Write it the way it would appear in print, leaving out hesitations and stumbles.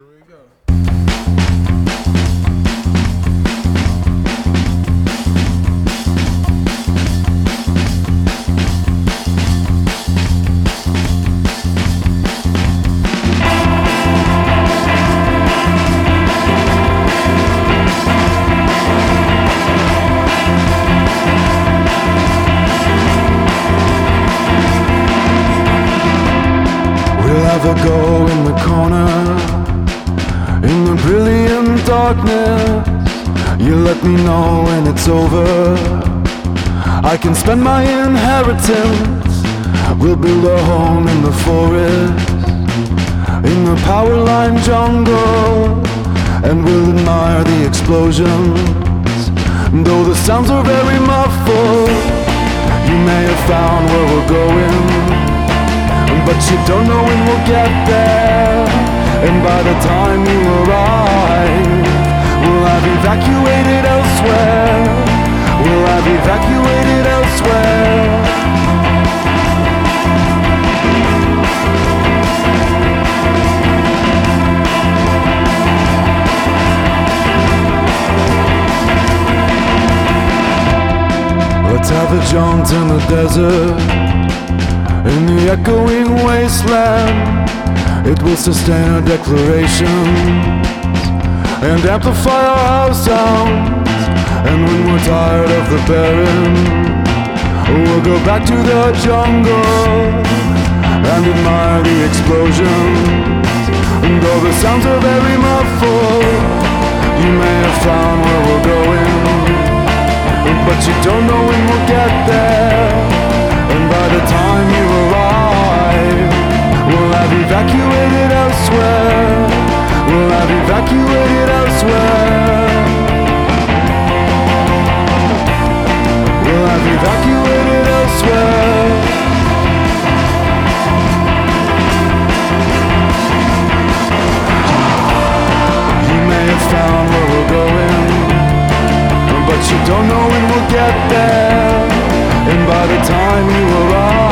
Here we go. We'll have a go in the corner, in the brilliant darkness. You let me know when it's over. I can spend my inheritance. We'll build a home in the forest, in the power line jungle, and we'll admire the explosions. Though the sounds are very muffled, you may have found where we're going, but you don't know when we'll get there. And by the time you arrive, we'll have evacuated elsewhere. We'll have evacuated elsewhere. Let's have a jaunt in the desert, in the echoing wasteland. It will sustain our declarations and amplify our house sounds. And when we're tired of the barren, we'll go back to the jungle and admire the explosions. And though the sounds are very muffled, you may have found where we're going, but you don't know when we'll get there. And by the time you arrive, we'll have evacuated elsewhere. We'll have evacuated elsewhere. We'll have evacuated elsewhere. You may have found where we're going, but you don't know when we'll get there. And by the time you arrive,